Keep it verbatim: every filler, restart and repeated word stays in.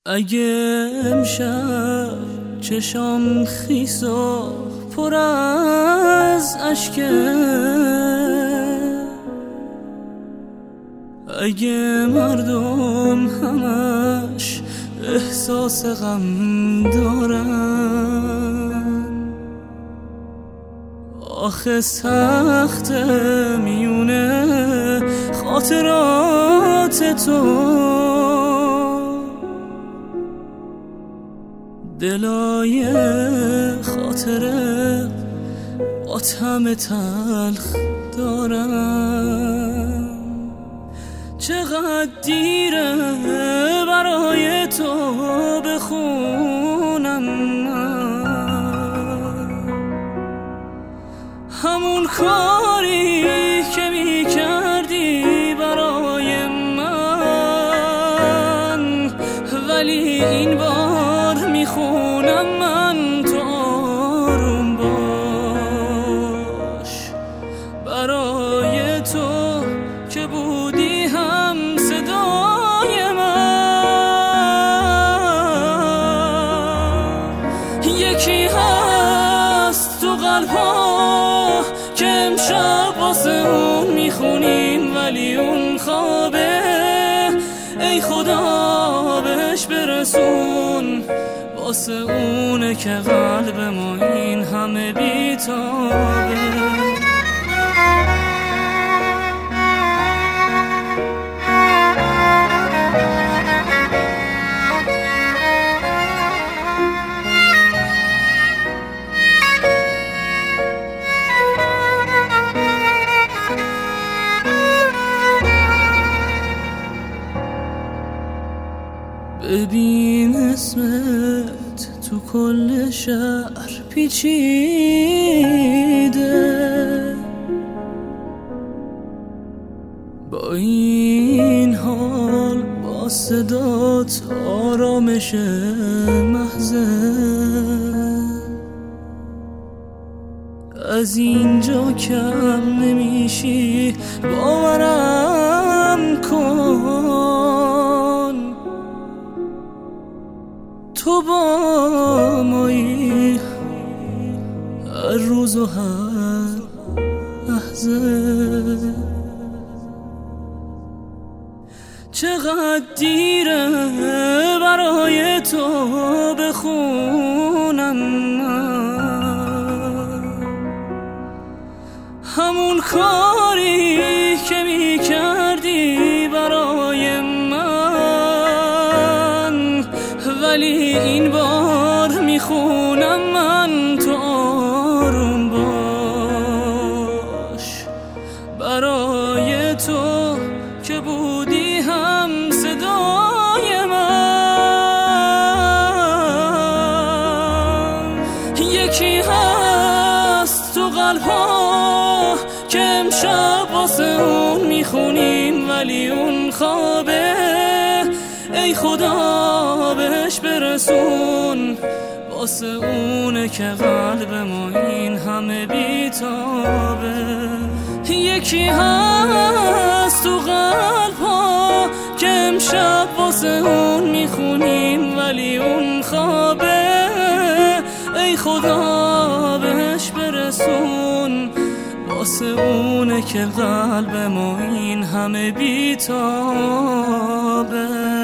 اگه امشب چشام خیس و پر از اشکه، اگه مردم همش احساس غم دارن، آخه سخت میونه خاطرات تو، دلای خاطره با طعم تلخ دارم. چقدر دیره برای تو بخونم من همون کاری که می کردی برای من، ولی این بار میخونم من تو آروم باش، برای تو که بودی هم صدای من. یکی هست تو قلبها که امشب واسه اون میخونیم، ولی اون خوابه، ای خدا بهش برسون، واسه اونه که قلب ما این همه بیتابه. ببین اسمت تو کل شهر پیچیده، با این حال با صدات آرامش محضه، از اینجا کم نمیشی باورم کن، تو با مایی هر روز و هر لحظه. چقدر دیره برای تو بخونم من همون کاری که می کردی برای من، ولی این بار میخونم من تو آروم باش، برای تو که بودی هم صدای من. یکی هست تو قلبها که امشب واسه اون میخونیم، ولی اون خوابه، ای خدا بهش برسون، واسه اونه که قلب ما این همه بیتابه. یکی هست تو قلبها که امشب واسه اون میخونیم، ولی اون خوابه، ای خدا بهش برسون، واسه اونه که قلب ما این همه بیتابه.